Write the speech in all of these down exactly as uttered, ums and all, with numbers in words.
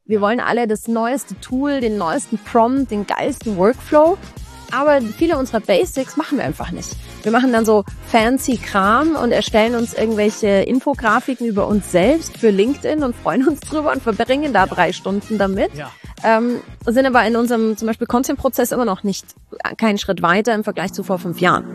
Wir wollen alle das neueste Tool, den neuesten Prompt, den geilsten Workflow. Aber viele unserer Basics machen wir einfach nicht. Wir machen dann so fancy Kram und erstellen uns irgendwelche Infografiken über uns selbst für LinkedIn und freuen uns drüber und verbringen da drei Stunden damit. Ja. Ähm, sind aber in unserem zum Beispiel Content-Prozess immer noch nicht keinen Schritt weiter im Vergleich zu vor fünf Jahren.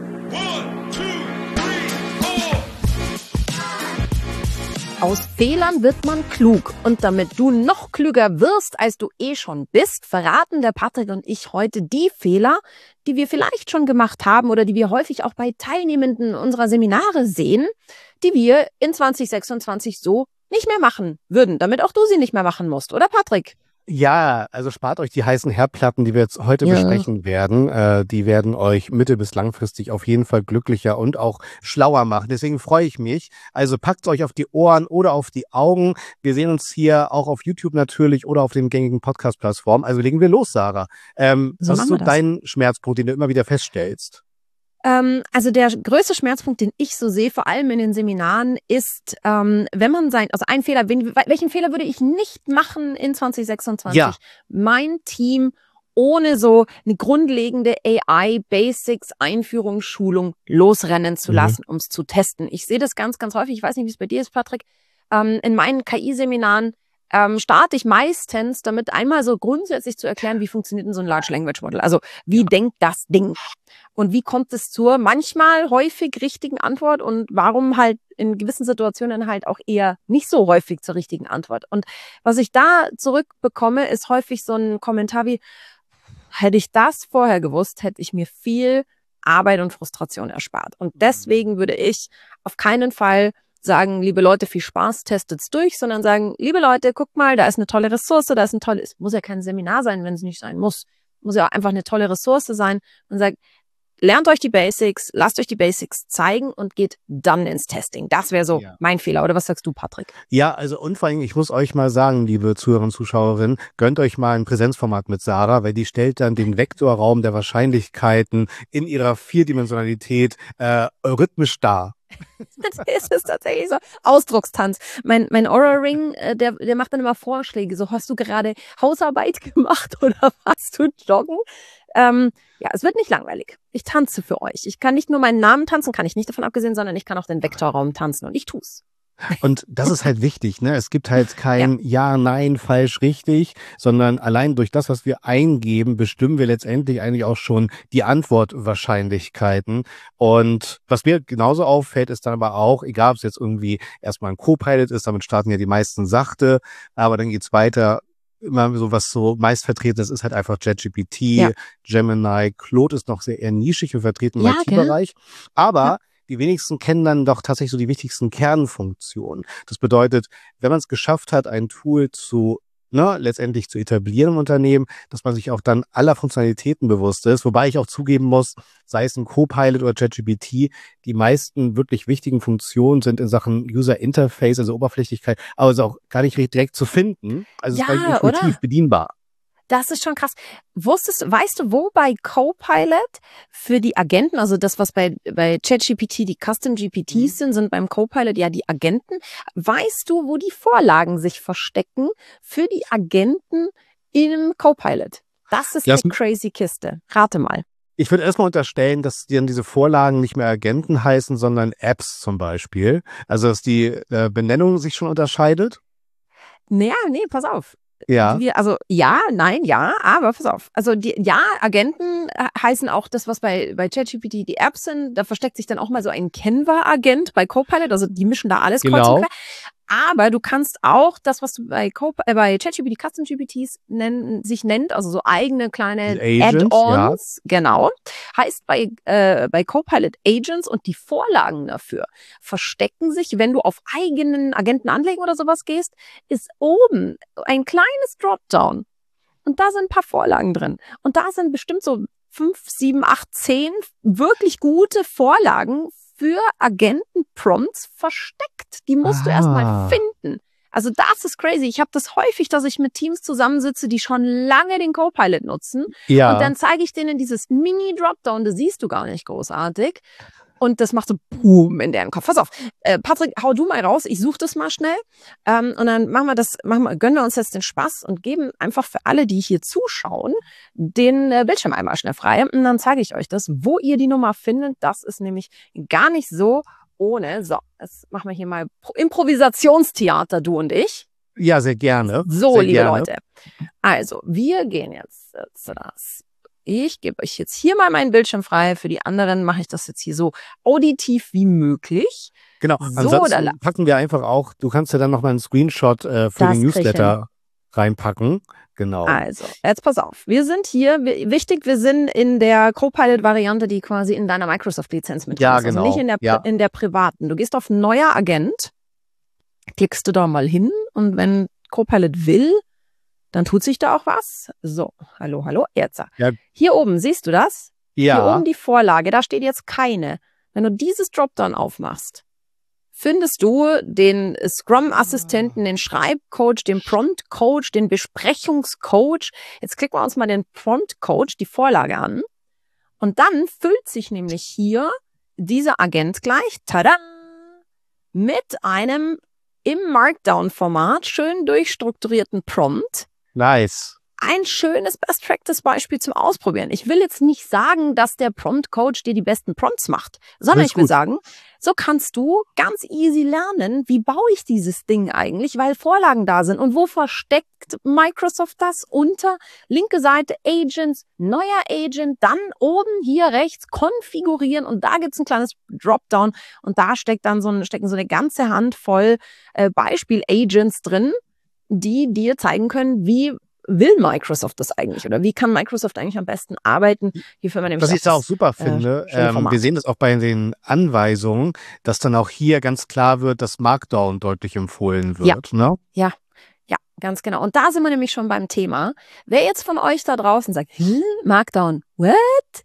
Aus Fehlern wird man klug. Und damit du noch klüger wirst, als du eh schon bist, verraten der Patrick und ich heute die Fehler, die wir vielleicht schon gemacht haben oder die wir häufig auch bei Teilnehmenden unserer Seminare sehen, die wir in zwanzig sechsundzwanzig so nicht mehr machen würden, damit auch du sie nicht mehr machen musst, oder Patrick? Ja, also spart euch die heißen Herdplatten, die wir jetzt heute ja. besprechen werden. Äh, die werden euch mittel- bis langfristig auf jeden Fall glücklicher und auch schlauer machen. Deswegen freue ich mich. Also packt euch auf die Ohren oder auf die Augen. Wir sehen uns hier auch auf YouTube natürlich oder auf den gängigen Podcast-Plattformen. Also legen wir los, Sarah. Ähm, so was ist so dein Schmerzpunkt, den du immer wieder feststellst? Ähm, also der größte Schmerzpunkt, den ich so sehe, vor allem in den Seminaren, ist, ähm, wenn man sein, also ein Fehler, wen, welchen Fehler würde ich nicht machen in zwanzig sechsundzwanzig? Ja. Mein Team ohne so eine grundlegende A I-Basics-Einführung, Schulung losrennen zu lassen, mhm. um es zu testen. Ich sehe das ganz, ganz häufig. Ich weiß nicht, wie es bei dir ist, Patrick. Ähm, in meinen K I-Seminaren Ähm, starte ich meistens damit, einmal so grundsätzlich zu erklären, wie funktioniert denn so ein Large Language Model? Also wie ja. denkt das Ding? Und wie kommt es zur manchmal häufig richtigen Antwort und warum halt in gewissen Situationen halt auch eher nicht so häufig zur richtigen Antwort? Und was ich da zurückbekomme, ist häufig so ein Kommentar wie, hätte ich das vorher gewusst, hätte ich mir viel Arbeit und Frustration erspart. Und deswegen würde ich auf keinen Fall sagen, liebe Leute, viel Spaß, testet's durch, sondern sagen, liebe Leute, guckt mal, da ist eine tolle Ressource, da ist ein tolles, muss ja kein Seminar sein, wenn es nicht sein muss, muss ja auch einfach eine tolle Ressource sein und sagt, lernt euch die Basics, lasst euch die Basics zeigen und geht dann ins Testing. Das wäre so ja. mein Fehler. Oder was sagst du, Patrick? Ja, also und vor allem, ich muss euch mal sagen, liebe Zuhörer und Zuschauerinnen, gönnt euch mal ein Präsenzformat mit Sarah, weil die stellt dann den Vektorraum der Wahrscheinlichkeiten in ihrer Vierdimensionalität äh, rhythmisch dar. Das ist tatsächlich so. Ausdruckstanz. Mein, mein Aura Ring, äh, der, der macht dann immer Vorschläge. So, hast du gerade Hausarbeit gemacht oder warst du joggen? Ähm, ja, es wird nicht langweilig. Ich tanze für euch. Ich kann nicht nur meinen Namen tanzen, kann ich nicht davon abgesehen, sondern ich kann auch den Vektorraum tanzen und ich tu's. Und das ist halt wichtig, ne? Es gibt halt kein Ja, ja Nein, falsch, richtig, sondern allein durch das, was wir eingeben, bestimmen wir letztendlich eigentlich auch schon die Antwortwahrscheinlichkeiten. Und was mir genauso auffällt, ist dann aber auch, egal ob es jetzt irgendwie erstmal ein Copilot ist, damit starten ja die meisten sachte, aber dann geht's weiter. Immer so was so meist vertreten ist, ist halt einfach ChatGPT, ja. Gemini, Claude ist noch sehr eher nischig und vertreten im ja, I T-Bereich. Aber ja. die wenigsten kennen dann doch tatsächlich so die wichtigsten Kernfunktionen. Das bedeutet, wenn man es geschafft hat, ein Tool zu ne, letztendlich zu etablieren im Unternehmen, dass man sich auch dann aller Funktionalitäten bewusst ist. Wobei ich auch zugeben muss, sei es ein Copilot oder ChatGPT, die meisten wirklich wichtigen Funktionen sind in Sachen User Interface, also Oberflächlichkeit, also auch gar nicht direkt zu finden. Also ja, es ist intuitiv oder? bedienbar. Das ist schon krass. Wusstest, weißt du, wo bei Copilot für die Agenten, also das, was bei, bei ChatGPT die Custom G P Ts mhm. sind, sind beim Copilot ja die Agenten. Weißt du, wo die Vorlagen sich verstecken für die Agenten im Copilot? Das ist Lass eine crazy Kiste. Rate mal. Ich würde erstmal unterstellen, dass dann diese Vorlagen nicht mehr Agenten heißen, sondern Apps zum Beispiel. Also, dass die äh, Benennung sich schon unterscheidet. Naja, nee, pass auf. Ja. Wir, also ja, nein, ja, aber pass auf. Also die, ja, Agenten heißen auch das, was bei, bei ChatGPT die Apps sind. Da versteckt sich dann auch mal so ein Canva-Agent bei Copilot. Also die mischen da alles kreuz Genau. und quer. Aber du kannst auch das, was du bei, Cop äh, bei ChatGPT, Custom G P Ts nennen, sich nennt, also so eigene kleine Add-ons, ja. Genau, heißt bei, äh, bei Copilot Agents und die Vorlagen dafür verstecken sich, wenn du auf eigenen Agenten anlegen oder sowas gehst, ist oben ein kleines Dropdown und da sind ein paar Vorlagen drin und da sind bestimmt so fünf, sieben, acht, zehn wirklich gute Vorlagen für Agenten-Prompts versteckt. Die musst ah. du erstmal finden. Also das ist crazy. Ich habe das häufig, dass ich mit Teams zusammensitze, die schon lange den Copilot nutzen. Ja. Und dann zeige ich denen dieses Mini-Dropdown, das siehst du gar nicht großartig. Und das macht so Boom in deren Kopf. Pass auf, äh, Patrick, hau du mal raus. Ich suche das mal schnell. Ähm, und dann machen wir das, machen wir, gönnen wir uns jetzt den Spaß und geben einfach für alle, die hier zuschauen, den äh, Bildschirm einmal schnell frei. Und dann zeige ich euch das, wo ihr die Nummer findet. Das ist nämlich gar nicht so ohne. So, jetzt machen wir hier mal Improvisationstheater, du und ich. Ja, sehr gerne. So, sehr liebe gerne. Leute. Also, wir gehen jetzt zu das. Ich gebe euch jetzt hier mal meinen Bildschirm frei. Für die anderen mache ich das jetzt hier so auditiv wie möglich. Genau, So, ansonsten da- packen wir einfach auch, du kannst ja dann noch mal einen Screenshot äh, für Das den krieg ich Newsletter reinpacken. Genau. Also, jetzt pass auf. Wir sind hier, wir, wichtig, wir sind in der Copilot-Variante, die quasi in deiner Microsoft-Lizenz mit drin Ja, ist. Also genau. nicht in der, Ja. in der privaten. Du gehst auf Neuer Agent, klickst du da mal hin und wenn Copilot will, dann tut sich da auch was. So, hallo, hallo, jetzt. Ja. Hier oben, siehst du das? Hier Ja, oben die Vorlage, da steht jetzt keine. Wenn du dieses Dropdown aufmachst, findest du den Scrum-Assistenten, den Schreibcoach, den Prompt-Coach, den Besprechungscoach. Jetzt klicken wir uns mal den Prompt-Coach, die Vorlage an. Und dann füllt sich nämlich hier dieser Agent gleich, tada, mit einem im Markdown-Format schön durchstrukturierten Prompt. nice. Ein schönes Best-Practice-Beispiel zum Ausprobieren. Ich will jetzt nicht sagen, dass der Prompt-Coach dir die besten Prompts macht, sondern Ist ich will gut. sagen, so kannst du ganz easy lernen, wie baue ich dieses Ding eigentlich, weil Vorlagen da sind. Und wo versteckt Microsoft das? Unter linke Seite Agents, neuer Agent, dann oben hier rechts konfigurieren und da gibt's ein kleines Dropdown und da steckt dann so ein, stecken so eine ganze Handvoll äh, Beispiel-Agents drin, die dir zeigen können, wie will Microsoft das eigentlich oder wie kann Microsoft eigentlich am besten arbeiten? Hier für meine Was ich da auch super äh, finde, schöne ähm, Format. wir sehen das auch bei den Anweisungen, dass dann auch hier ganz klar wird, dass Markdown deutlich empfohlen wird. Ne? Ja, ganz genau. Und da sind wir nämlich schon beim Thema. Wer jetzt von euch da draußen sagt, "Hä? Markdown, what?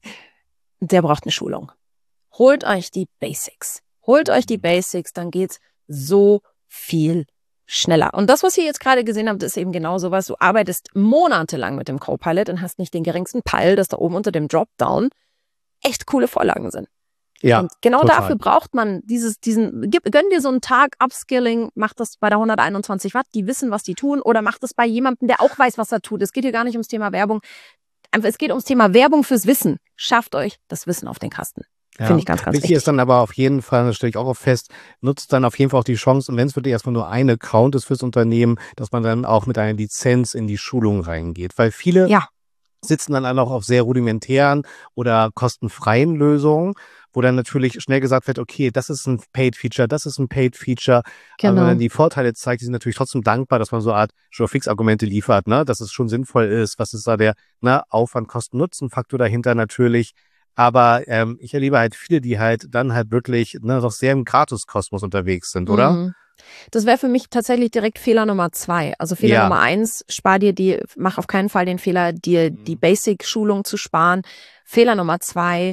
Der braucht eine Schulung. Holt euch die Basics. Holt euch die Basics, dann geht's so viel schneller. Und das, was ihr jetzt gerade gesehen habt, ist eben genau sowas. Du arbeitest monatelang mit dem Copilot und hast nicht den geringsten Peil, dass da oben unter dem Dropdown echt coole Vorlagen sind. Ja, Und genau total. dafür braucht man dieses, diesen, gib, gönn dir so einen Tag Upskilling, mach das bei der hunderteinundzwanzig Watt, die wissen, was die tun, oder mach das bei jemandem, der auch weiß, was er tut. Es geht hier gar nicht ums Thema Werbung. Einfach, es geht ums Thema Werbung fürs Wissen. Schafft euch das Wissen auf den Kasten. Ja. Finde ich ganz, ganz Wichtig wichtig. ist dann aber auf jeden Fall, das stelle ich auch oft fest, nutzt dann auf jeden Fall auch die Chance, und wenn es wirklich erstmal nur ein Account ist fürs Unternehmen, dass man dann auch mit einer Lizenz in die Schulung reingeht. Weil viele Ja. sitzen dann auch auf sehr rudimentären oder kostenfreien Lösungen, wo dann natürlich schnell gesagt wird, okay, das ist ein Paid-Feature, das ist ein Paid-Feature. Aber wenn Genau. man dann die Vorteile zeigt, die sind natürlich trotzdem dankbar, dass man so eine Art Fix-Argumente liefert, ne? Dass es schon sinnvoll ist, was ist da der ne, Aufwand, Kosten-Nutzen-Faktor dahinter natürlich. Aber ähm, ich erlebe halt viele, die halt dann halt wirklich ne, doch sehr im Gratis-Kosmos unterwegs sind, oder? Mhm. Das wäre für mich tatsächlich direkt Fehler Nummer zwei. Also Fehler Ja. Nummer eins, spar dir die, mach auf keinen Fall den Fehler, dir die Basic-Schulung zu sparen. Fehler Nummer zwei,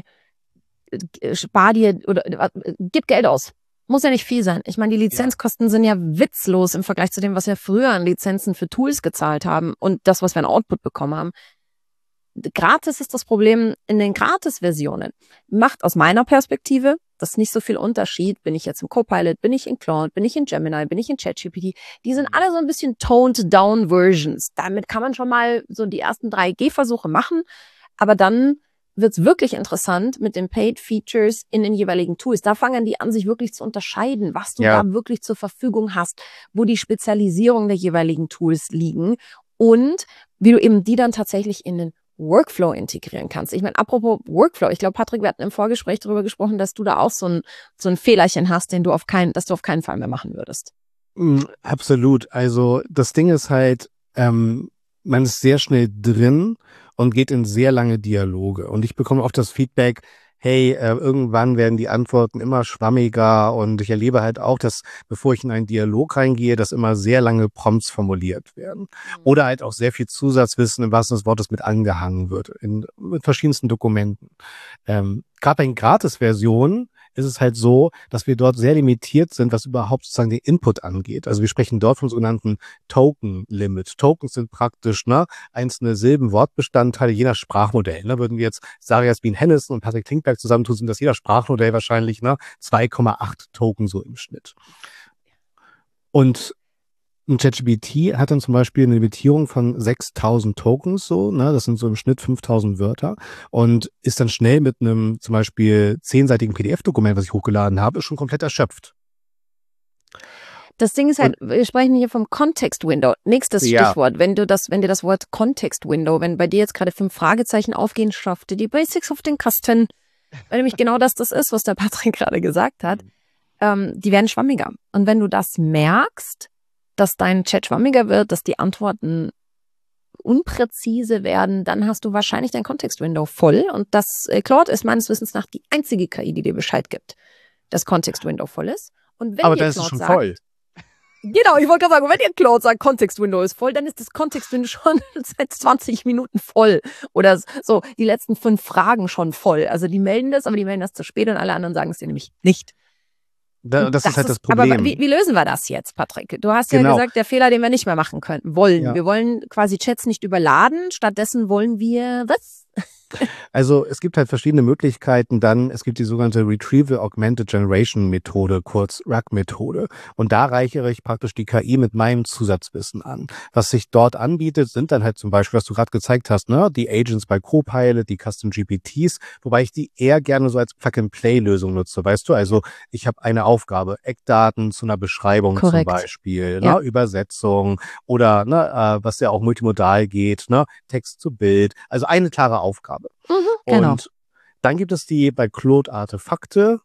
äh, spar dir oder äh, gib Geld aus. Muss ja nicht viel sein. Ich meine, die Lizenzkosten sind ja witzlos im Vergleich zu dem, was wir früher an Lizenzen für Tools gezahlt haben und das, was wir an Output bekommen haben. Gratis ist das Problem in den Gratis-Versionen. Macht aus meiner Perspektive das ist nicht so viel Unterschied. Bin ich jetzt im Copilot, bin ich in Claude, bin ich in Gemini, bin ich in ChatGPT. Die sind alle so ein bisschen toned-down Versions. Damit kann man schon mal so die ersten drei Gehversuche machen. Aber dann wird's wirklich interessant mit den Paid-Features in den jeweiligen Tools. Da fangen die an, sich wirklich zu unterscheiden, was du Ja. da wirklich zur Verfügung hast, wo die Spezialisierung der jeweiligen Tools liegen und wie du eben die dann tatsächlich in den Workflow integrieren kannst. Ich meine, apropos Workflow, ich glaube, Patrick, wir hatten im Vorgespräch darüber gesprochen, dass du da auch so ein, so ein Fehlerchen hast, den du auf keinen, dass du auf keinen Fall mehr machen würdest. Mm, absolut. Also das Ding ist halt, ähm, man ist sehr schnell drin und geht in sehr lange Dialoge. Und ich bekomme oft das Feedback, hey, äh, irgendwann werden die Antworten immer schwammiger, und ich erlebe halt auch, dass bevor ich in einen Dialog reingehe, dass immer sehr lange Prompts formuliert werden. Oder halt auch sehr viel Zusatzwissen im wahrsten Sinne des Wortes mit angehangen wird, in mit verschiedensten Dokumenten. Ähm, Gerade bei den Gratis-Versionen ist es halt so, dass wir dort sehr limitiert sind, was überhaupt sozusagen den Input angeht. Also wir sprechen dort vom sogenannten Token-Limit. Tokens sind praktisch ne, einzelne Silben, Wortbestandteile je nach Sprachmodell. Ne? Würden wir jetzt Sarah Jasmin Hennissen und Patrick Klinkberg zusammentun, sind das jeder Sprachmodell wahrscheinlich ne, zwei Komma acht Token so im Schnitt. Und ein ChatGPT hat dann zum Beispiel eine Limitierung von sechstausend Tokens, so, ne, das sind so im Schnitt fünftausend Wörter und ist dann schnell mit einem zum Beispiel zehnseitigen P D F-Dokument, was ich hochgeladen habe, schon komplett erschöpft. Das Ding ist halt, und, wir sprechen hier vom Context-Window. Nächstes ja. Stichwort, wenn du das, wenn dir das Wort Context-Window, wenn bei dir jetzt gerade fünf Fragezeichen aufgehen, schaffte die Basics auf den Kasten, weil nämlich genau das das ist, was der Patrick gerade gesagt hat, ähm, die werden schwammiger. Und wenn du das merkst, dass dein Chat schwammiger wird, dass die Antworten unpräzise werden, dann hast du wahrscheinlich dein Context-Window voll. Und das äh, Claude ist meines Wissens nach die einzige K I, die dir Bescheid gibt, dass Context-Window voll ist. Und wenn Aber dir dann ist Claude es schon sagt, voll. Genau, ich wollte gerade sagen, wenn ihr Claude sagt, Context-Window ist voll, dann ist das Context-Window schon seit zwanzig Minuten voll. Oder so, die letzten fünf Fragen schon voll. Also die melden das, aber die melden das zu spät und alle anderen sagen es dir nämlich nicht. Da, das, das ist halt das Problem. Aber wie, wie lösen wir das jetzt, Patrick? Du hast genau. ja gesagt, der Fehler, den wir nicht mehr machen können, wollen. Ja. Wir wollen quasi Chats nicht überladen, stattdessen wollen wir was? Also es gibt halt verschiedene Möglichkeiten dann. Es gibt die sogenannte Retrieval Augmented Generation Methode, kurz R A G-Methode. Und da reichere ich praktisch die K I mit meinem Zusatzwissen an. Was sich dort anbietet, sind dann halt zum Beispiel, was du gerade gezeigt hast, ne, die Agents bei Copilot, die Custom G P Ts, wobei ich die eher gerne so als Plug-and-Play-Lösung nutze. Weißt du, also ich habe eine Aufgabe, Eckdaten zu einer Beschreibung Korrekt. Zum Beispiel, ja. ne, Übersetzung oder ne, äh, was ja auch multimodal geht, ne, Text zu Bild. Also eine klare Aufgabe. Mhm, genau. Und dann gibt es die bei Claude Artefakte,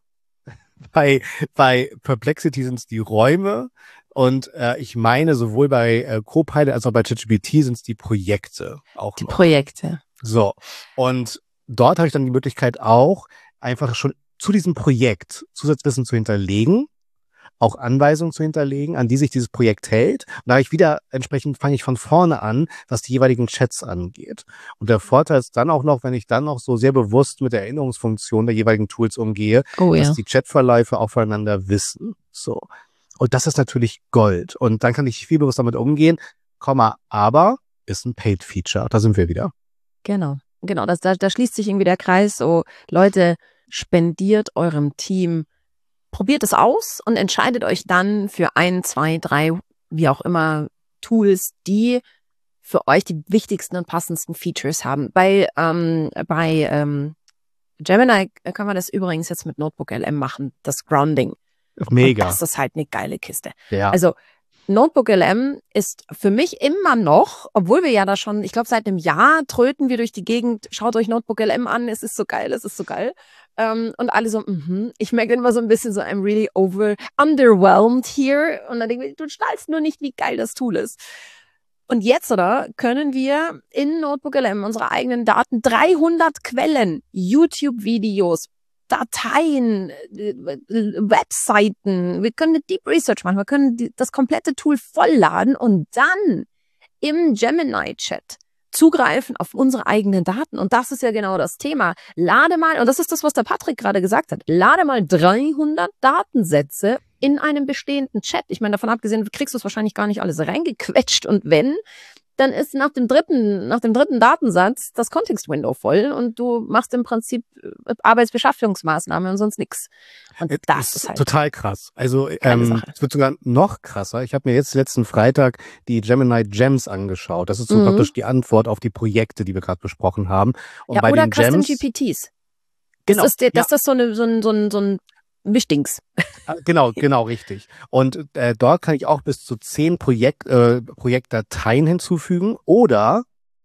bei, bei Perplexity sind es die Räume und äh, ich meine sowohl bei äh, Copilot als auch bei ChatGPT sind es die Projekte. Auch die noch. Projekte. So, und dort habe ich dann die Möglichkeit auch, einfach schon zu diesem Projekt Zusatzwissen zu hinterlegen, auch Anweisungen zu hinterlegen, an die sich dieses Projekt hält. Und da habe ich wieder, entsprechend fange ich von vorne an, was die jeweiligen Chats angeht. Und der Vorteil ist dann auch noch, wenn ich dann noch so sehr bewusst mit der Erinnerungsfunktion der jeweiligen Tools umgehe, oh, dass ja. die Chatverläufe auch voneinander wissen. So. Und das ist natürlich Gold. Und dann kann ich viel bewusst damit umgehen, Komma, aber ist ein Paid-Feature. Da sind wir wieder. Genau, genau. Das, da, da schließt sich irgendwie der Kreis. So, Leute, spendiert eurem Team, probiert es aus und entscheidet euch dann für ein, zwei, drei, wie auch immer, Tools, die für euch die wichtigsten und passendsten Features haben. Bei, ähm, bei ähm, Gemini kann man das übrigens jetzt mit Notebook L M machen, das Grounding. Mega. Und das ist halt eine geile Kiste. Ja. Also Notebook L M ist für mich immer noch, obwohl wir ja da schon, ich glaube seit einem Jahr tröten wir durch die Gegend, schaut euch Notebook L M an, es ist so geil, es ist so geil. Um, und alle so, mhm. Ich merke immer so ein bisschen so, I'm really over, underwhelmed here. Und dann denke ich, du schnallst nur nicht, wie geil das Tool ist. Und jetzt, oder, können wir in Notebook L M unsere eigenen Daten, dreihundert Quellen, YouTube-Videos, Dateien, Webseiten, wir können eine Deep Research machen, wir können die, das komplette Tool vollladen und dann im Gemini-Chat zugreifen auf unsere eigenen Daten. Und das ist ja genau das Thema. Lade mal, und das ist das, was der Patrick gerade gesagt hat, lade mal dreihundert Datensätze in einem bestehenden Chat. Ich meine, davon abgesehen, du kriegst es wahrscheinlich gar nicht alles reingequetscht. Und wenn, dann ist nach dem dritten, nach dem dritten Datensatz das Context-Window voll und du machst im Prinzip Arbeitsbeschaffungsmaßnahmen und sonst nichts. Und das, das ist halt total krass. Also ähm, es wird sogar noch krasser. Ich habe mir jetzt letzten Freitag die Gemini Gems angeschaut. Das ist so mhm. praktisch die Antwort auf die Projekte, die wir gerade besprochen haben. Und ja, bei oder den Custom Gems, G P Ts. Genau. Das ist, der, ja. das ist so, eine, so ein, so ein, so ein Wichtigs. Genau, genau, richtig. Und äh, dort kann ich auch bis zu zehn Projekt, äh, Projektdateien hinzufügen oder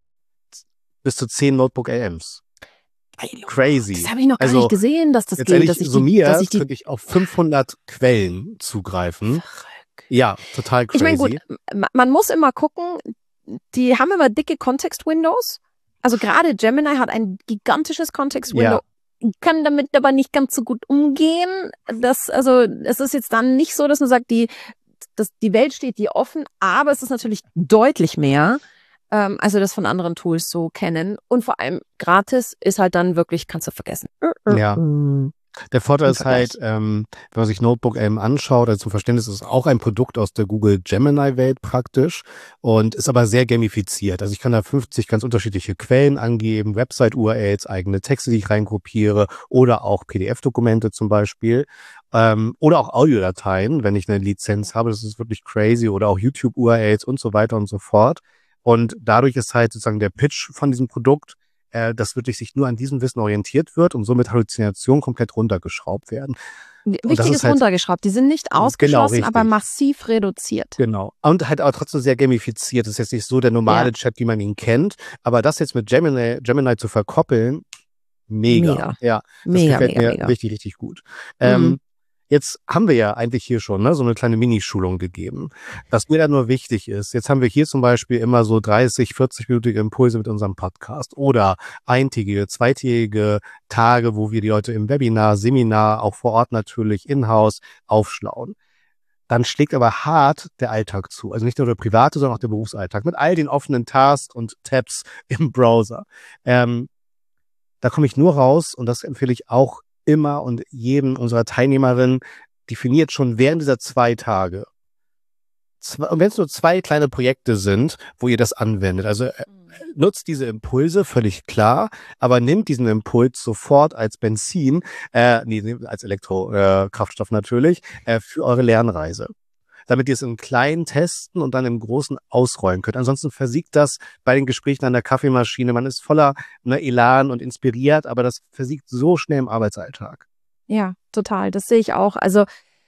bis zu zehn Notebook L Ms. Crazy. Das habe ich noch gar also, nicht gesehen, dass das jetzt geht. Ehrlich, dass ich summiert, die, dass ich die könnte ich auf fünfhundert Quellen zugreifen. Verrückt. Ja, total crazy. Ich meine, gut, man muss immer gucken, die haben immer dicke Context-Windows. Also gerade Gemini hat ein gigantisches Context-Window. Ja. Kann damit aber nicht ganz so gut umgehen. Das, also, es ist jetzt dann nicht so, dass man sagt, die, das, die Welt steht dir offen, aber es ist natürlich deutlich mehr, ähm, als wir das von anderen Tools so kennen. Und vor allem gratis ist halt dann wirklich, kannst du vergessen. Ja. Der Vorteil im ist halt, Vergleich. ähm, wenn man sich NotebookLM anschaut, also zum Verständnis ist es auch ein Produkt aus der Google Gemini-Welt praktisch und ist aber sehr gamifiziert. Also ich kann da fünfzig ganz unterschiedliche Quellen angeben, Website-U R Ls, eigene Texte, die ich reinkopiere oder auch P D F-Dokumente zum Beispiel ähm, oder auch Audiodateien, wenn ich eine Lizenz habe. Das ist wirklich crazy oder auch YouTube-U R Ls und so weiter und so fort. Und dadurch ist halt sozusagen der Pitch von diesem Produkt, äh, dass wirklich sich nur an diesem Wissen orientiert wird und somit Halluzinationen komplett runtergeschraubt werden. W- Und das Wichtig ist ist halt runtergeschraubt. Die sind nicht genau ausgeschlossen, aber richtig. massiv reduziert. Genau. Und halt aber trotzdem sehr gamifiziert. Das ist jetzt nicht so der normale Ja. Chat, wie man ihn kennt. Aber das jetzt mit Gemini, Gemini zu verkoppeln, mega. Mega. Ja, das Mega, gefällt mega, mir mega. richtig, richtig gut. Mhm. Ähm, jetzt haben wir ja eigentlich hier schon ne, so eine kleine Minischulung gegeben. Was mir da nur wichtig ist, jetzt haben wir hier zum Beispiel immer so dreißig, vierzig-minütige Impulse mit unserem Podcast oder eintägige, zweitägige Tage, wo wir die Leute im Webinar, Seminar, auch vor Ort natürlich, in-house aufschlauen. Dann schlägt aber hart der Alltag zu. Also nicht nur der private, sondern auch der Berufsalltag. Mit all den offenen Tasks und Tabs im Browser. Ähm, da komme ich nur raus, und das empfehle ich auch immer und jedem unserer Teilnehmerinnen, definiert schon während dieser zwei Tage. Zwei, und wenn es nur zwei kleine Projekte sind, wo ihr das anwendet. Also äh, nutzt diese Impulse, völlig klar, aber nimmt diesen Impuls sofort als Benzin, äh, nee, als Elektrokraftstoff äh, Kraftstoff natürlich, äh, für eure Lernreise. Damit ihr es im Kleinen testen und dann im Großen ausrollen könnt. Ansonsten versiegt das bei den Gesprächen an der Kaffeemaschine. Man ist voller ne, Elan und inspiriert, aber das versiegt so schnell im Arbeitsalltag. Ja, total. Das sehe ich auch. Also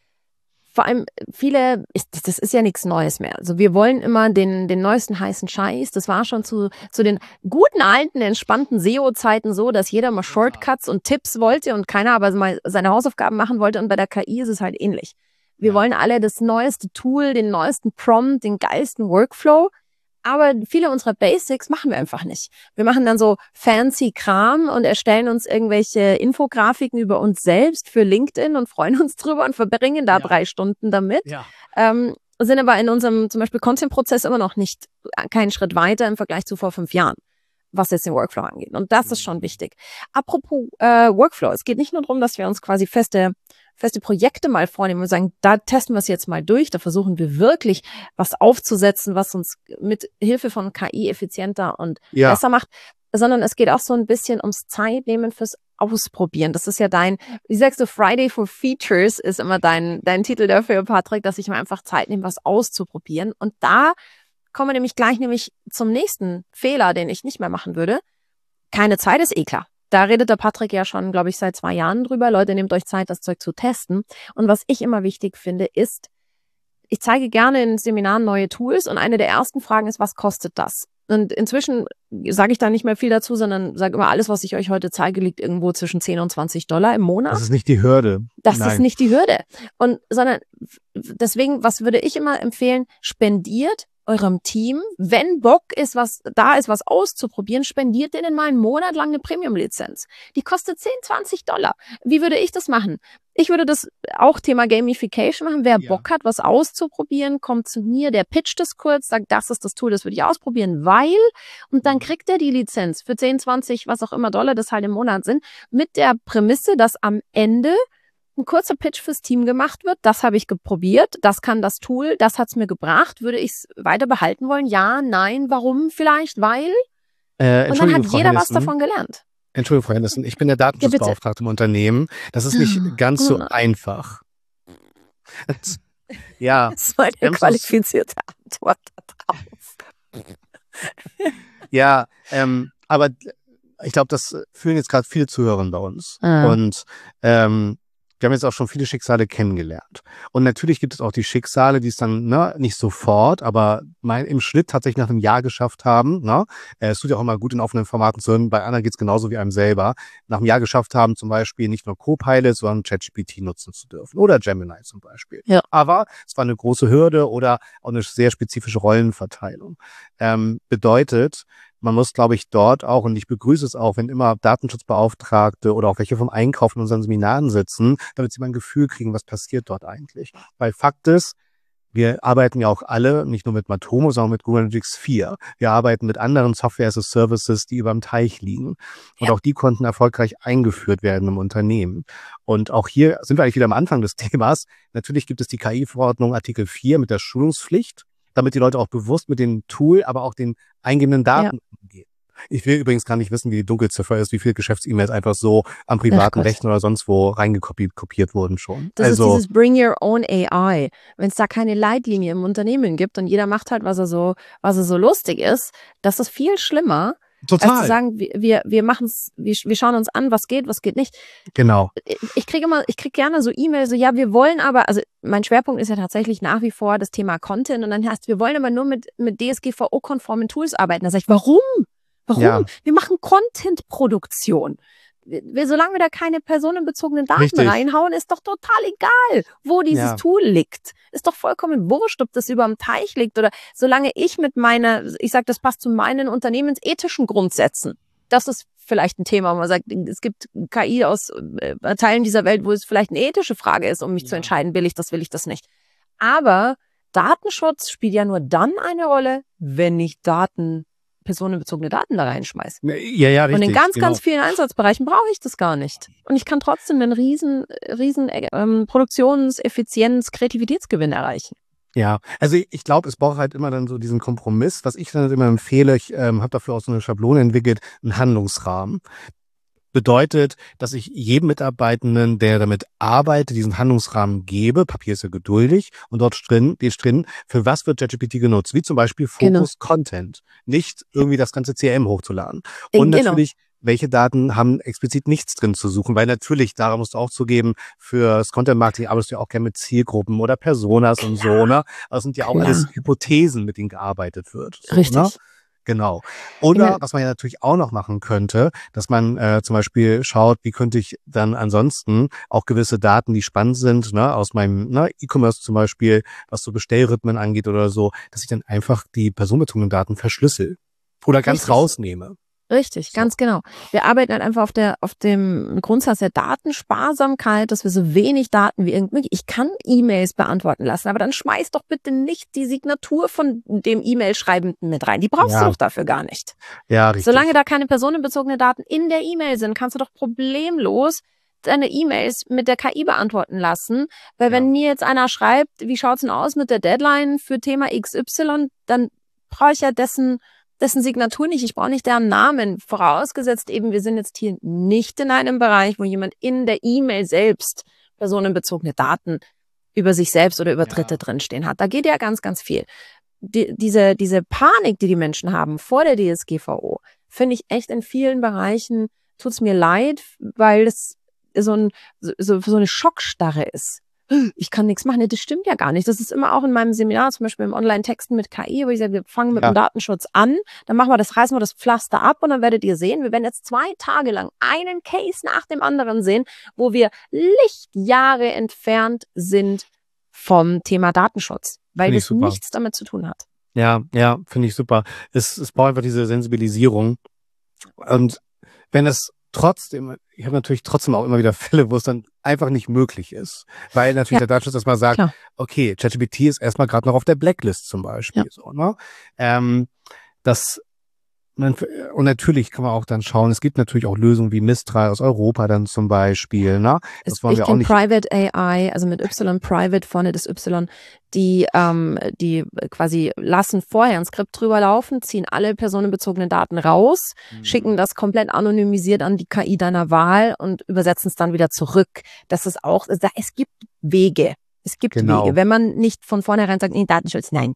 vor allem viele, ist, das ist ja nichts Neues mehr. Also wir wollen immer den, den neuesten heißen Scheiß. Das war schon zu, zu den guten, alten, entspannten S E O-Zeiten so, dass jeder mal Shortcuts und Tipps wollte und keiner aber mal seine Hausaufgaben machen wollte. Und bei der K I ist es halt ähnlich. Wir Ja. wollen alle das neueste Tool, den neuesten Prompt, den geilsten Workflow. Aber viele unserer Basics machen wir einfach nicht. Wir machen dann so fancy Kram und erstellen uns irgendwelche Infografiken über uns selbst für LinkedIn und freuen uns drüber und verbringen da Ja. drei Stunden damit. Ja. Ähm, sind aber in unserem zum Beispiel Content-Prozess immer noch nicht keinen Schritt weiter im Vergleich zu vor fünf Jahren, was jetzt den Workflow angeht. Und das ist schon wichtig. Apropos äh, Workflow, es geht nicht nur darum, dass wir uns quasi feste feste Projekte mal vornehmen und sagen, da testen wir es jetzt mal durch, da versuchen wir wirklich was aufzusetzen, was uns mit Hilfe von K I effizienter und Ja. besser macht, sondern es geht auch so ein bisschen ums Zeitnehmen fürs Ausprobieren. Das ist ja dein, wie sagst du, Friday for Features ist immer dein, dein Titel dafür, Patrick, dass ich mir einfach Zeit nehme, was auszuprobieren. Und da kommen wir nämlich gleich nämlich zum nächsten Fehler, den ich nicht mehr machen würde. Keine Zeit ist eh klar. Da redet der Patrick ja schon, glaube ich, seit zwei Jahren drüber. Leute, nehmt euch Zeit, das Zeug zu testen. Und was ich immer wichtig finde, ist, ich zeige gerne in Seminaren neue Tools und eine der ersten Fragen ist, was kostet das? Und inzwischen sage ich da nicht mehr viel dazu, sondern sage immer, alles, was ich euch heute zeige, liegt irgendwo zwischen zehn und zwanzig Dollar im Monat. Das ist nicht die Hürde. Das Nein. ist nicht die Hürde. Und, sondern deswegen, was würde ich immer empfehlen? Spendiert eurem Team, wenn Bock ist, was da ist, was auszuprobieren, spendiert denen mal einen Monat lang eine Premium-Lizenz. Die kostet zehn, zwanzig Dollar. Wie würde ich das machen? Ich würde das auch Thema Gamification machen. Wer Ja. Bock hat, was auszuprobieren, kommt zu mir, der pitcht es kurz, sagt, das ist das Tool, das würde ich ausprobieren, weil, und dann kriegt er die Lizenz für zehn, zwanzig, was auch immer Dollar das halt im Monat sind, mit der Prämisse, dass am Ende ein kurzer Pitch fürs Team gemacht wird. Das habe ich geprobiert. Das kann das Tool. Das hat's mir gebracht. Würde ich es weiter behalten wollen? Ja, nein, warum vielleicht? Weil? Äh, Und dann hat Entschuldigung, Frau jeder was Hennissen. davon gelernt. Entschuldigung, Frau Hennissen. Ich bin der Datenschutzbeauftragte im Unternehmen. Das ist nicht Ah, ganz oh so nein. einfach. Ja, Das war wir eine haben so- qualifizierte Antwort darauf. ja, ähm, aber ich glaube, das fühlen jetzt gerade viele Zuhörer bei uns. Ah. Und ähm, wir haben jetzt auch schon viele Schicksale kennengelernt. Und natürlich gibt es auch die Schicksale, die es dann ne, nicht sofort, aber mein, im Schnitt tatsächlich nach einem Jahr geschafft haben. Ne? Äh, Es tut ja auch immer gut, in offenen Formaten zu hören. Bei anderen geht es genauso wie einem selber. Nach einem Jahr geschafft haben, zum Beispiel nicht nur Copilot, sondern ChatGPT nutzen zu dürfen. Oder Gemini zum Beispiel. Ja. Aber es war eine große Hürde oder auch eine sehr spezifische Rollenverteilung. Ähm, bedeutet, man muss, glaube ich, dort auch, und ich begrüße es auch, wenn immer Datenschutzbeauftragte oder auch welche vom Einkauf in unseren Seminaren sitzen, damit sie mal ein Gefühl kriegen, was passiert dort eigentlich. Weil Fakt ist, Wir arbeiten ja auch alle, nicht nur mit Matomo, sondern mit Google Analytics vier. Wir arbeiten mit anderen Software-as-a-Services, die über dem Teich liegen. Und Ja. auch die konnten erfolgreich eingeführt werden im Unternehmen. Und auch hier sind wir eigentlich wieder am Anfang des Themas. Natürlich gibt es die K I-Verordnung Artikel vier mit der Schulungspflicht, damit die Leute auch bewusst mit dem Tool, aber auch den eingegebenen Daten Ja. umgehen. Ich will übrigens gar nicht wissen, wie die Dunkelziffer ist, wie viele Geschäfts-E-Mails einfach so am privaten Gott. Rechner oder sonst wo reingekopiert kopiert wurden schon. Das also, ist dieses Bring Your Own A I. Wenn es da keine Leitlinie im Unternehmen gibt und jeder macht halt, was er so, was er so lustig ist, das ist viel schlimmer, total. als zu sagen, wir, wir, wir machen es, wir, wir schauen uns an, was geht, was geht nicht. Genau. Ich, ich kriege immer, ich kriege gerne so E-Mails, so, ja, wir wollen aber, also mein Schwerpunkt ist ja tatsächlich nach wie vor das Thema Content und dann heißt, wir wollen aber nur mit, mit D S G V O-konformen Tools arbeiten. Da sage ich, warum? Warum? Ja. Wir machen Content-Produktion. Wir, solange wir da keine personenbezogenen Daten Richtig. reinhauen, ist doch total egal, wo dieses Ja. Tool liegt. Ist doch vollkommen wurscht, ob das über dem Teich liegt oder solange ich mit meiner, ich sage, das passt zu meinen unternehmensethischen Grundsätzen. Das ist vielleicht ein Thema, wo man sagt, es gibt K I aus äh, Teilen dieser Welt, wo es vielleicht eine ethische Frage ist, um mich Ja. zu entscheiden, will ich das, will ich das nicht. Aber Datenschutz spielt ja nur dann eine Rolle, wenn ich Daten personenbezogene Daten da reinschmeiße. Ja, ja, richtig. Und in ganz, genau. ganz vielen Einsatzbereichen brauche ich das gar nicht. Und ich kann trotzdem einen riesen, riesen ähm, Produktions-, Effizienz-, Kreativitätsgewinn erreichen. Ja, also ich, ich glaube, es braucht halt immer dann so diesen Kompromiss. Was ich dann immer empfehle, ich ähm, habe dafür auch so eine Schablone entwickelt, einen Handlungsrahmen. Bedeutet, dass ich jedem Mitarbeitenden, der damit arbeitet, diesen Handlungsrahmen gebe. Papier ist ja geduldig und dort drin, steht drin, für was wird ChatGPT genutzt? Wie zum Beispiel Fokus Genau. Content, nicht irgendwie das ganze C R M hochzuladen. Äh, Und genau. natürlich, welche Daten haben explizit nichts drin zu suchen, weil natürlich, daran musst du auch zugeben, fürs Content-Marketing arbeitest du ja auch gerne mit Zielgruppen oder Personas und so, ne? Das sind ja auch Klar. alles Hypothesen, mit denen gearbeitet wird. So, Richtig. Ne? Genau. Oder Ja. was man ja natürlich auch noch machen könnte, dass man äh, zum Beispiel schaut, wie könnte ich dann ansonsten auch gewisse Daten, die spannend sind, ne, aus meinem ne, E-Commerce zum Beispiel, was so Bestellrhythmen angeht oder so, dass ich dann einfach die personenbezogenen Daten verschlüssel oder ganz Richtig. rausnehme. Richtig, So. ganz genau. Wir arbeiten halt einfach auf der, auf dem Grundsatz der Datensparsamkeit, dass wir so wenig Daten wie irgend möglich. Ich kann E-Mails beantworten lassen, aber dann schmeiß doch bitte nicht die Signatur von dem E-Mail-Schreibenden mit rein. Die brauchst Ja. du doch dafür gar nicht. Ja, richtig. Solange da keine personenbezogenen Daten in der E-Mail sind, kannst du doch problemlos deine E-Mails mit der K I beantworten lassen. Weil wenn Ja. mir jetzt einer schreibt, wie schaut's denn aus mit der Deadline für Thema X Y, dann brauche ich ja dessen dessen Signatur nicht. Ich brauche nicht deren Namen. Vorausgesetzt eben, wir sind jetzt hier nicht in einem Bereich, wo jemand in der E-Mail selbst personenbezogene Daten über sich selbst oder über Dritte Ja. drinstehen hat. Da geht ja ganz, ganz viel. Die, diese, diese Panik, die die Menschen haben vor der D S G V O, finde ich echt in vielen Bereichen, tut's mir leid, weil es so, ein, so, so eine Schockstarre ist. Ich kann nichts machen. Nee, das stimmt ja gar nicht. Das ist immer auch in meinem Seminar, zum Beispiel im Online-Texten mit K I, wo ich sage, wir fangen mit Ja. dem Datenschutz an, dann machen wir das, reißen wir das Pflaster ab und dann werdet ihr sehen, wir werden jetzt zwei Tage lang einen Case nach dem anderen sehen, wo wir Lichtjahre entfernt sind vom Thema Datenschutz, weil Finde ich das super. nichts damit zu tun hat. Ja, ja, finde ich super. Es, es braucht einfach diese Sensibilisierung. Und wenn es trotzdem, ich habe natürlich trotzdem auch immer wieder Fälle, wo es dann einfach nicht möglich ist. Weil natürlich Ja, der Datenschutz erstmal sagt, klar. okay, ChatGPT ist erstmal gerade noch auf der Blacklist zum Beispiel. Ja. So, ne? ähm, das man, und natürlich kann man auch dann schauen, es gibt natürlich auch Lösungen wie Mistral aus Europa dann zum Beispiel. Ne? Das Es, wollen ich wir auch kenne nicht. Private A I, also mit Y, Private vorne das Y, die, ähm, die quasi lassen vorher ein Skript drüber laufen, ziehen alle personenbezogenen Daten raus, schicken das komplett anonymisiert an die K I deiner Wahl und übersetzen es dann wieder zurück. Das ist auch, es gibt Wege. Es gibt Genau. Wege. Wenn man nicht von vornherein sagt, nee, Datenschutz, nein.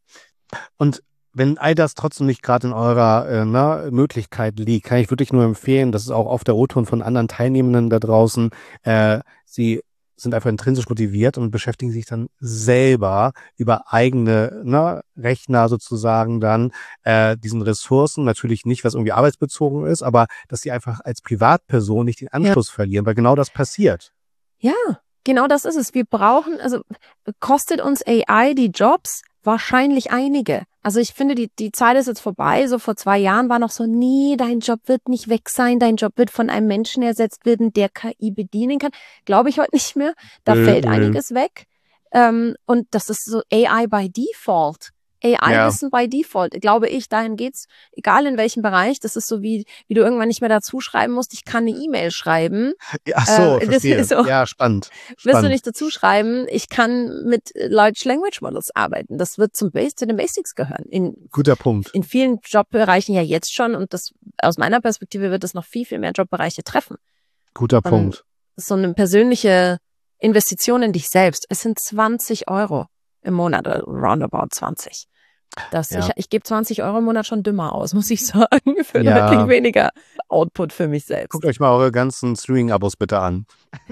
Und wenn all das trotzdem nicht gerade in eurer äh, ne, Möglichkeit liegt, kann ich wirklich nur empfehlen, das ist auch auf der O-Ton von anderen Teilnehmenden da draußen, äh, sie sind einfach intrinsisch motiviert und beschäftigen sich dann selber über eigene ne, Rechner sozusagen dann äh, diesen Ressourcen, natürlich nicht, was irgendwie arbeitsbezogen ist, aber dass sie einfach als Privatperson nicht den Anschluss verlieren, weil genau das passiert. Ja, genau das ist es. Wir brauchen, also kostet uns A I die Jobs? Wahrscheinlich einige. Also ich finde, die, die Zeit ist jetzt vorbei. So vor zwei Jahren war noch so, nee, dein Job wird nicht weg sein, dein Job wird von einem Menschen ersetzt werden, der K I bedienen kann. Glaube ich heute nicht mehr. Da Äh, fällt äh. einiges weg. Ähm, und das ist so A I by Default. A Ja. I-Wissen by Default, glaube ich, dahin geht's, egal in welchem Bereich. Das ist so wie, wie du irgendwann nicht mehr dazu schreiben musst, ich kann eine E-Mail schreiben. Ja, ach so, Äh, das verstehe. ist so, Ja, spannend. wirst du Spannend. nicht dazu schreiben, ich kann mit Large Language Models arbeiten. Das wird zum Base, zu den Basics gehören. In, Guter Punkt. in vielen Jobbereichen ja jetzt schon, und das aus meiner Perspektive wird es noch viel, viel mehr Jobbereiche treffen. Guter Und Punkt. das ist so eine persönliche Investition in dich selbst. Es sind zwanzig Euro im Monat, oder roundabout zwanzig. Das, Ja. Ich, ich gebe zwanzig Euro im Monat schon dümmer aus, muss ich sagen, für Ja. deutlich weniger Output für mich selbst. Guckt euch mal eure ganzen Streaming-Abos bitte an.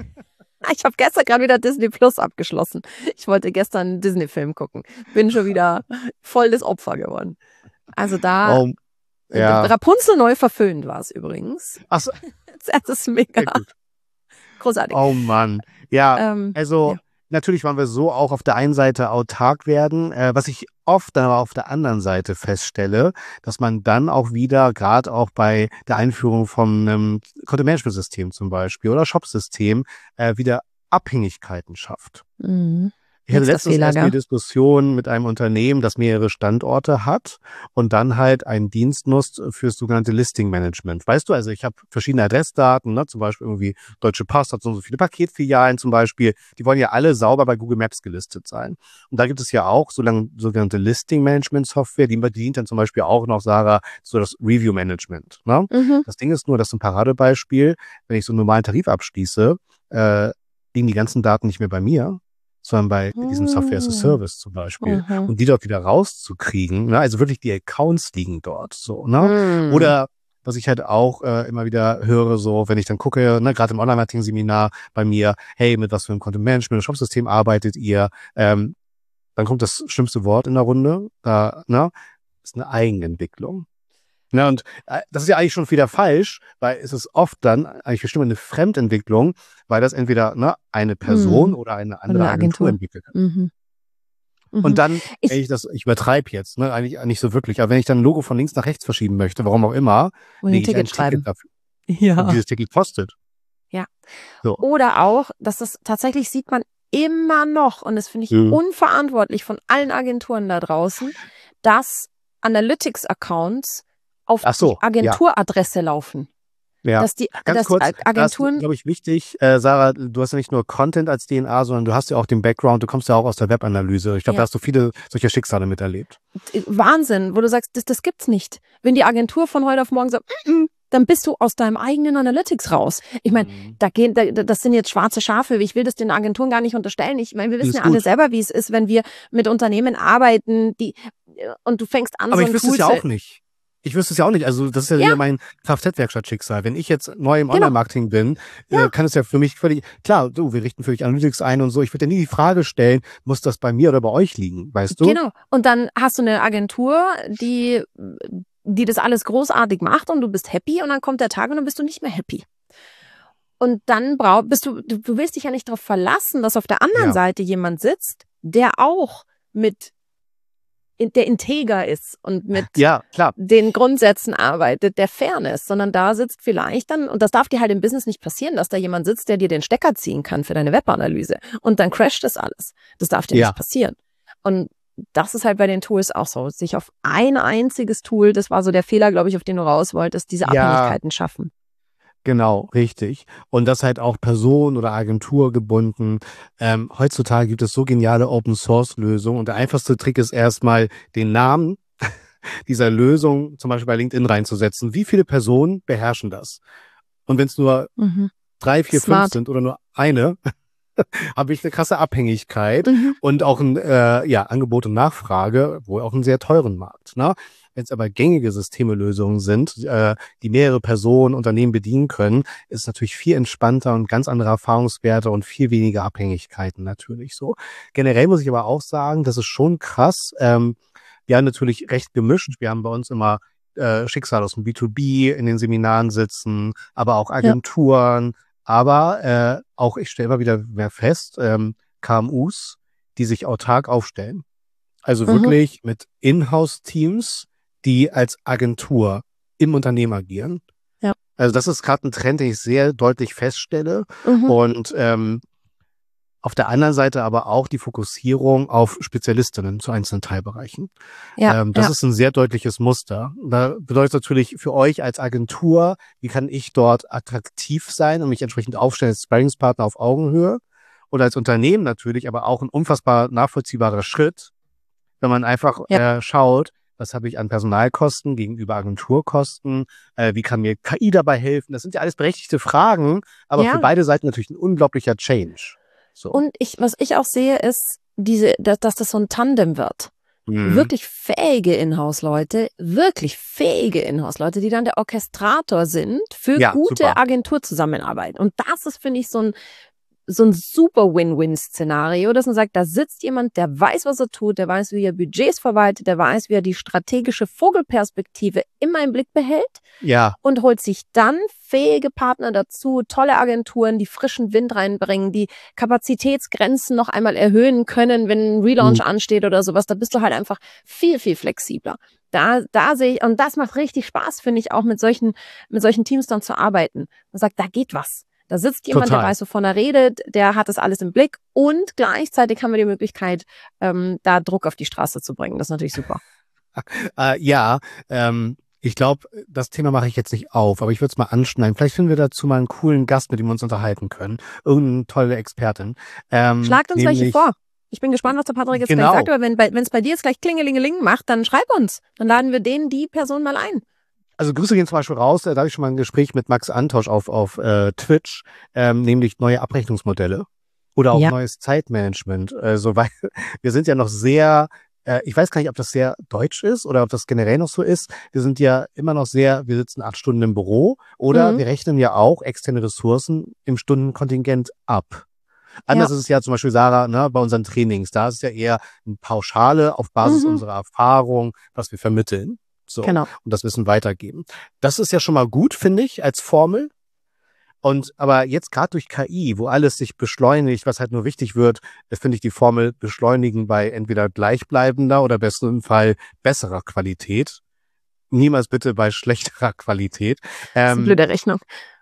Ich habe gestern gerade wieder Disney Plus abgeschlossen. Ich wollte gestern einen Disney-Film gucken. Bin schon wieder voll das Opfer geworden. Also da, Oh, ja. Rapunzel neu verföhnt war es übrigens. Ach so, Das ist mega sehr gut. großartig. Oh Mann. Ja, Ähm, also ja. natürlich wollen wir so auch auf der einen Seite autark werden, äh, was ich oft dann aber auf der anderen Seite feststelle, dass man dann auch wieder, gerade auch bei der Einführung von einem Content-Management-System zum Beispiel oder Shop-System, äh, wieder Abhängigkeiten schafft. Mhm. Ich hatte Nächster letztens Fehler, erst eine gell? Diskussion mit einem Unternehmen, das mehrere Standorte hat und dann halt einen Dienst nutzt fürs sogenannte Listing Management. Weißt du, also ich habe verschiedene Adressdaten, ne, zum Beispiel irgendwie Deutsche Post hat so und so viele Paketfilialen zum Beispiel. Die wollen ja alle sauber bei Google Maps gelistet sein. Und da gibt es ja auch so lang, sogenannte Listing Management Software, die bedient dann zum Beispiel auch noch, Sarah, so das Review Management. Ne? Mhm. Das Ding ist nur, das ist ein Paradebeispiel, wenn ich so einen normalen Tarif abschließe, äh, liegen die ganzen Daten nicht mehr bei mir, sondern bei diesem Software as a Service zum Beispiel. Mhm. Und die dort wieder rauszukriegen, ne? Also wirklich die Accounts liegen dort so, ne? Mhm. Oder was ich halt auch äh, immer wieder höre, so wenn ich dann gucke, ne, gerade im Online-Marketing-Seminar bei mir, hey, mit was für einem Content-Management, Shop-System arbeitet ihr? Ähm, dann kommt das schlimmste Wort in der Runde, da, ne? Das ist eine Eigenentwicklung. Na, und äh, das ist ja eigentlich schon wieder falsch, weil es ist oft dann eigentlich bestimmt eine Fremdentwicklung, weil das entweder ne, eine Person Mhm. oder eine Oder andere eine Agentur Agentur. entwickelt hat. Mhm. Mhm. Und dann, Ich- wenn ich das, ich übertreibe jetzt, ne, eigentlich nicht so wirklich, aber wenn ich dann ein Logo von links nach rechts verschieben möchte, warum auch immer, Und ein lege ich ein Ticket schreiben. Ticket dafür. Ja. Und dieses Ticket kostet. Ja. So. Oder auch, dass das tatsächlich sieht man immer noch, und das finde ich Mhm. unverantwortlich von allen Agenturen da draußen, dass Analytics-Accounts auf Ach so, die Agenturadresse laufen. Ja. Dass die, Ganz dass kurz, die Agenturen. das ist, glaube ich, wichtig. Äh, Sarah, du hast ja nicht nur Content als D N A, sondern du hast ja auch den Background, du kommst ja auch aus der Webanalyse. Ich glaube, Ja. da hast du viele solche Schicksale miterlebt. Wahnsinn, wo du sagst, das, das gibt's nicht. Wenn die Agentur von heute auf morgen sagt, mm -mm, dann bist du aus deinem eigenen Analytics raus. Ich meine, Mhm. da gehen, da, das sind jetzt schwarze Schafe. Ich will das den Agenturen gar nicht unterstellen. Ich meine, wir wissen Ist ja alle gut. selber, wie es ist, wenn wir mit Unternehmen arbeiten, die und du fängst an, Aber so ich ein wüsste Tool es ja zu- auch nicht. Ich wüsste es ja auch nicht. Also das ist ja, Ja. wieder mein Kfz-Werkstatt-Schicksal. Wenn ich jetzt neu im Genau. Online-Marketing bin, Ja. äh, kann es ja für mich völlig, klar, du, wir richten für dich Analytics ein und so. Ich würde ja nie die Frage stellen, muss das bei mir oder bei euch liegen, weißt du? Genau. Und dann hast du eine Agentur, die, die das alles großartig macht und du bist happy und dann kommt der Tag und dann bist du nicht mehr happy. Und dann brauch, bist du, du, du willst dich ja nicht darauf verlassen, dass auf der anderen Ja. Seite jemand sitzt, der auch mit, in- der integer ist und mit Ja, klar. den Grundsätzen arbeitet, der Fairness, sondern da sitzt vielleicht dann, und das darf dir halt im Business nicht passieren, dass da jemand sitzt, der dir den Stecker ziehen kann für deine Webanalyse und dann crasht das alles. Das darf dir Ja. nicht passieren. Und das ist halt bei den Tools auch so, sich auf ein einziges Tool, das war so der Fehler, glaube ich, auf den du raus wolltest, diese Ja. Abhängigkeiten schaffen. Genau, richtig. Und das halt auch Person- oder Agentur gebunden. Ähm, heutzutage gibt es so geniale Open-Source-Lösungen und der einfachste Trick ist erstmal den Namen dieser Lösung zum Beispiel bei LinkedIn reinzusetzen. Wie viele Personen beherrschen das? Und wenn es nur Mhm. drei, vier, Smart. fünf sind oder nur eine, habe ich eine krasse Abhängigkeit Mhm. und auch ein äh, ja, Angebot und Nachfrage, wohl auch einen sehr teuren Markt. Ne? Wenn es aber gängige Systeme, Lösungen sind, äh, die mehrere Personen, Unternehmen bedienen können, ist es natürlich viel entspannter und ganz andere Erfahrungswerte und viel weniger Abhängigkeiten natürlich so. Generell muss ich aber auch sagen, das ist schon krass. Ähm, wir haben natürlich recht gemischt. Wir haben bei uns immer äh, Schicksal aus dem B zwei B in den Seminaren sitzen, aber auch Agenturen, aber äh, auch, ich stelle immer wieder mehr fest, ähm, K M Us, die sich autark aufstellen. Also Mhm. wirklich mit Inhouse-Teams, die als Agentur im Unternehmen agieren. Ja. Also das ist gerade ein Trend, den ich sehr deutlich feststelle. Mhm. Und ähm, Auf der anderen Seite aber auch die Fokussierung auf Spezialistinnen zu einzelnen Teilbereichen. Ja, Ähm, das ja. ist ein sehr deutliches Muster. Da bedeutet natürlich für euch als Agentur, wie kann ich dort attraktiv sein und mich entsprechend aufstellen als Sparringspartner auf Augenhöhe? Oder als Unternehmen natürlich, aber auch ein unfassbar nachvollziehbarer Schritt, wenn man einfach Ja. äh, schaut, was habe ich an Personalkosten gegenüber Agenturkosten, äh, wie kann mir K I dabei helfen? Das sind ja alles berechtigte Fragen, aber für Ja. beide Seiten natürlich ein unglaublicher Change. So. Und ich, was ich auch sehe, ist, diese, dass, dass das so ein Tandem wird. Mhm. Wirklich fähige Inhouse-Leute, wirklich fähige Inhouse-Leute, die dann der Orchestrator sind für Ja, gute super. Agenturzusammenarbeit. Und das ist, finde ich, so ein so ein super Win-Win-Szenario, dass man sagt, da sitzt jemand, der weiß, was er tut, der weiß, wie er Budgets verwaltet, der weiß, wie er die strategische Vogelperspektive immer im Blick behält Ja, und holt sich dann fähige Partner dazu, tolle Agenturen, die frischen Wind reinbringen, die Kapazitätsgrenzen noch einmal erhöhen können, wenn ein Relaunch Mhm. ansteht oder sowas. Da bist du halt einfach viel, viel flexibler. Da, da sehe ich, und das macht richtig Spaß, finde ich, auch mit solchen, mit solchen Teams dann zu arbeiten. Man sagt, da geht was. Da sitzt jemand, total. der weiß, wovon er redet, der hat das alles im Blick und gleichzeitig haben wir die Möglichkeit, ähm, da Druck auf die Straße zu bringen. Das ist natürlich super. Äh, ja, ähm, ich glaube, das Thema mache ich jetzt nicht auf, aber ich würde es mal anschneiden. Vielleicht finden wir dazu mal einen coolen Gast, mit dem wir uns unterhalten können. Irgendeine tolle Expertin. Ähm, Schlagt uns welche nämlich, vor. Ich bin gespannt, was der Patrick jetzt Genau. gleich sagt, aber wenn bei- wenn es bei dir jetzt gleich Klingelingeling macht, dann schreib uns. Dann laden wir den, die Person mal ein. Also Grüße gehen zum Beispiel raus, da habe ich schon mal ein Gespräch mit Max Antausch auf, auf äh, Twitch, ähm, nämlich neue Abrechnungsmodelle oder auch Ja. neues Zeitmanagement. Also weil wir sind ja noch sehr, äh, ich weiß gar nicht, ob das sehr deutsch ist oder ob das generell noch so ist. Wir sind ja immer noch sehr, wir sitzen acht Stunden im Büro oder Mhm. wir rechnen ja auch externe Ressourcen im Stundenkontingent ab. Anders Ja. ist es ja zum Beispiel, Sarah, ne, bei unseren Trainings. Da ist es ja eher eine Pauschale auf Basis Mhm. unserer Erfahrung, was wir vermitteln. So. Genau. Und das Wissen weitergeben. Das ist ja schon mal gut, finde ich, als Formel. Und aber jetzt gerade durch K I, wo alles sich beschleunigt, was halt nur wichtig wird, finde ich die Formel beschleunigen bei entweder gleichbleibender oder besten Fall besserer Qualität. Niemals bitte bei schlechterer Qualität. Das ist eine Ähm, blöde Rechnung.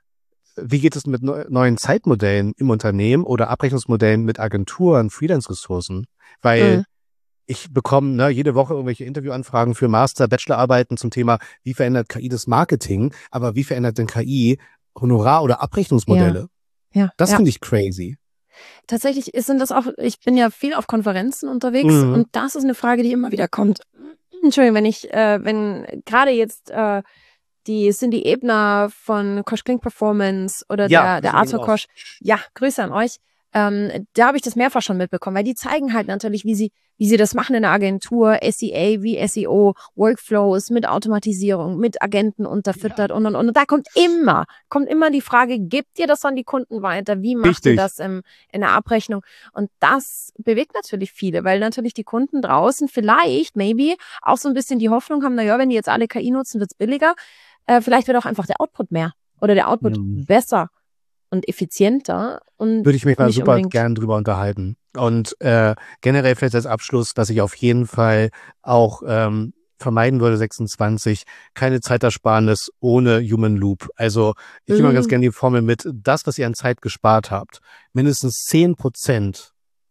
wie geht es mit neu- neuen Zeitmodellen im Unternehmen oder Abrechnungsmodellen mit Agenturen, Freelance-Ressourcen? Weil Mhm. ich bekomme ne, jede Woche irgendwelche Interviewanfragen für Master-, Bachelorarbeiten zum Thema, wie verändert K I das Marketing, aber wie verändert denn K I Honorar- oder Abrechnungsmodelle? Ja. Das ja. finde ich crazy. Tatsächlich sind das auch, ich bin ja viel auf Konferenzen unterwegs Mhm. und das ist eine Frage, die immer wieder kommt. Entschuldigung, wenn ich, äh, wenn gerade jetzt äh, die Cindy Ebner von Kosch Kling Performance oder Ja, der, der Grüße gehen Arthur raus. Kosch, ja, Grüße an euch. Ähm, da habe ich das mehrfach schon mitbekommen, weil die zeigen halt natürlich, wie sie, wie sie das machen in der Agentur, S E A wie S E O, Workflows mit Automatisierung, mit Agenten unterfüttert und und und. Und da kommt immer, kommt immer die Frage, gebt ihr das an die Kunden weiter? Wie macht ihr Richtig. das im, in der Abrechnung? Und das bewegt natürlich viele, weil natürlich die Kunden draußen vielleicht, maybe, auch so ein bisschen die Hoffnung haben, naja, wenn die jetzt alle K I nutzen, wird's billiger. Äh, vielleicht wird auch einfach der Output mehr oder der Output Mhm. besser und effizienter und Würde ich mich mal nicht super unbedingt. gern drüber unterhalten. Und äh, generell vielleicht als Abschluss, dass ich auf jeden Fall auch ähm, vermeiden würde, sechsundzwanzig, keine Zeitersparnis ohne Human Loop. Also ich gebe mal ganz Mhm. gerne die Formel mit, das, was ihr an Zeit gespart habt, mindestens zehn Prozent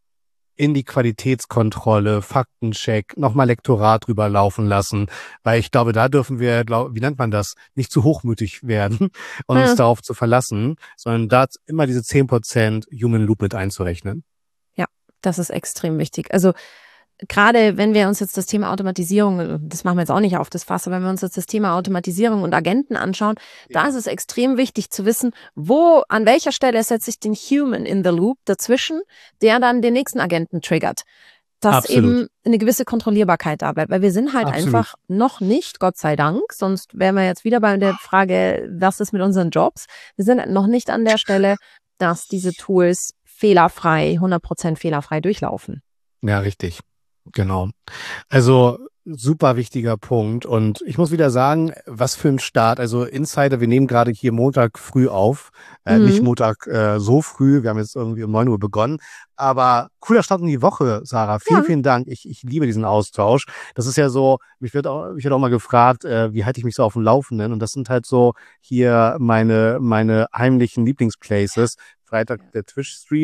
in die Qualitätskontrolle, Faktencheck, nochmal Lektorat drüber laufen lassen, weil ich glaube, da dürfen wir, glaub, wie nennt man das, nicht zu hochmütig werden und uns Ja. darauf zu verlassen, sondern da immer diese zehn Prozent Human Loop mit einzurechnen. Ja, das ist extrem wichtig. Also gerade wenn wir uns jetzt das Thema Automatisierung, das machen wir jetzt auch nicht auf das Fass, aber wenn wir uns jetzt das Thema Automatisierung und Agenten anschauen, da Ja. ist es extrem wichtig zu wissen, wo, an welcher Stelle setze ich den Human in the Loop dazwischen, der dann den nächsten Agenten triggert. Dass Absolut. eben eine gewisse Kontrollierbarkeit da bleibt, weil wir sind halt Absolut. einfach noch nicht, Gott sei Dank, sonst wären wir jetzt wieder bei der Frage, was ist mit unseren Jobs? Wir sind noch nicht an der Stelle, dass diese Tools fehlerfrei, hundert Prozent fehlerfrei durchlaufen. Ja, richtig. Genau. Also super wichtiger Punkt. Und ich muss wieder sagen, was für ein Start. Also Insider, wir nehmen gerade hier Montag früh auf. Äh, Mhm. Nicht Montag äh, so früh. Wir haben jetzt irgendwie um neun Uhr begonnen. Aber cooler Start in die Woche, Sarah. Vielen, Ja. vielen Dank. Ich, ich liebe diesen Austausch. Das ist ja so, mich wird auch, mich wird auch mal gefragt, äh, wie halte ich mich so auf dem Laufenden? Und das sind halt so hier meine, meine heimlichen Lieblingsplaces. Freitag der Twitch-Stream.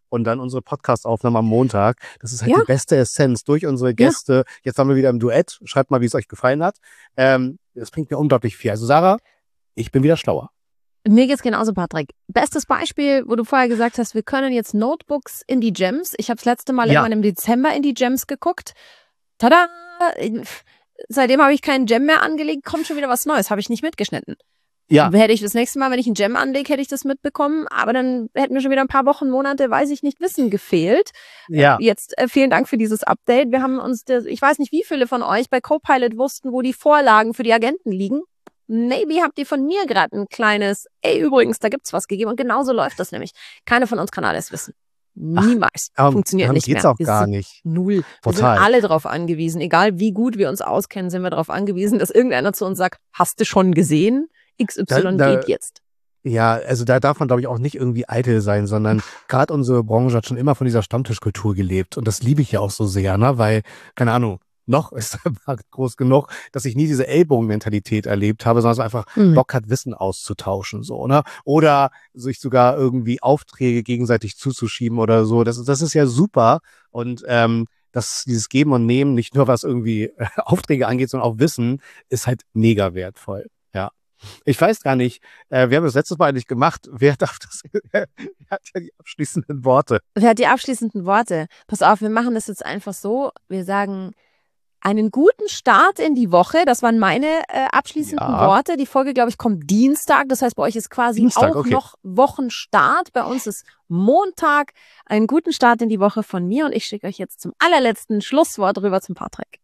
und dann unsere Podcast-Aufnahme am Montag. Das ist halt Ja. die beste Essenz durch unsere Gäste. Ja. Jetzt waren wir wieder im Duett. Schreibt mal, wie es euch gefallen hat. Ähm, das bringt mir unglaublich viel. Also Sarah, ich bin wieder schlauer. Mir geht's genauso, Patrick. Bestes Beispiel, wo du vorher gesagt hast, wir können jetzt Notebooks in die Gems. Ich habe das letzte Mal Ja. irgendwann im Dezember in die Gems geguckt. Tada! Seitdem habe ich keinen Gem mehr angelegt, kommt schon wieder was Neues. Habe ich nicht mitgeschnitten. Ja. Hätte ich das nächste Mal, wenn ich einen Gem anlege, hätte ich das mitbekommen. Aber dann hätten mir schon wieder ein paar Wochen, Monate, weiß ich nicht, Wissen gefehlt. Ja. Jetzt äh, vielen Dank für dieses Update. Wir haben uns, das, ich weiß nicht, wie viele von euch bei Copilot wussten, wo die Vorlagen für die Agenten liegen. Maybe habt ihr von mir gerade ein kleines, ey, übrigens, da gibt's was gegeben. Und genauso läuft das nämlich. Keiner von uns kann alles wissen. Niemals. Ach, Funktioniert nicht geht's mehr. auch gar nicht. Null. Total. Wir sind alle darauf angewiesen. Egal wie gut wir uns auskennen, sind wir darauf angewiesen, dass irgendeiner zu uns sagt, hast du schon gesehen? X Y Da- da- geht jetzt. Ja, also da darf man, glaube ich, auch nicht irgendwie eitel sein, sondern gerade unsere Branche hat schon immer von dieser Stammtischkultur gelebt. Und das liebe ich ja auch so sehr, ne? Weil, keine Ahnung, noch ist der Markt groß genug, dass ich nie diese Ellbogenmentalität erlebt habe, sondern es einfach Mhm. Bock hat, Wissen auszutauschen, so, ne? Oder sich sogar irgendwie Aufträge gegenseitig zuzuschieben oder so. Das, das ist ja super. Und ähm, dass dieses Geben und Nehmen, nicht nur was irgendwie äh, Aufträge angeht, sondern auch Wissen, ist halt mega wertvoll. Ja. Ich weiß gar nicht, äh, wir haben das letztes Mal eigentlich gemacht. Wer darf das? Wer hat ja die abschließenden Worte? Wer hat die abschließenden Worte? Pass auf, wir machen das jetzt einfach so. Wir sagen einen guten Start in die Woche. Das waren meine äh, abschließenden Ja. Worte. Die Folge, glaube ich, kommt Dienstag. Das heißt, bei euch ist quasi Dienstag, auch okay. noch Wochenstart. Bei uns ist Montag. Einen guten Start in die Woche von mir. Und ich schicke euch jetzt zum allerletzten Schlusswort rüber zum Patrick.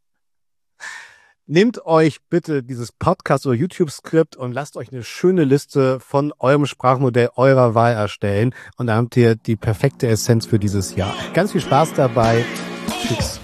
Nehmt euch bitte dieses Podcast- oder YouTube-Skript und lasst euch eine schöne Liste von eurem Sprachmodell eurer Wahl erstellen. Und dann habt ihr die perfekte Essenz für dieses Jahr. Ganz viel Spaß dabei. Tschüss.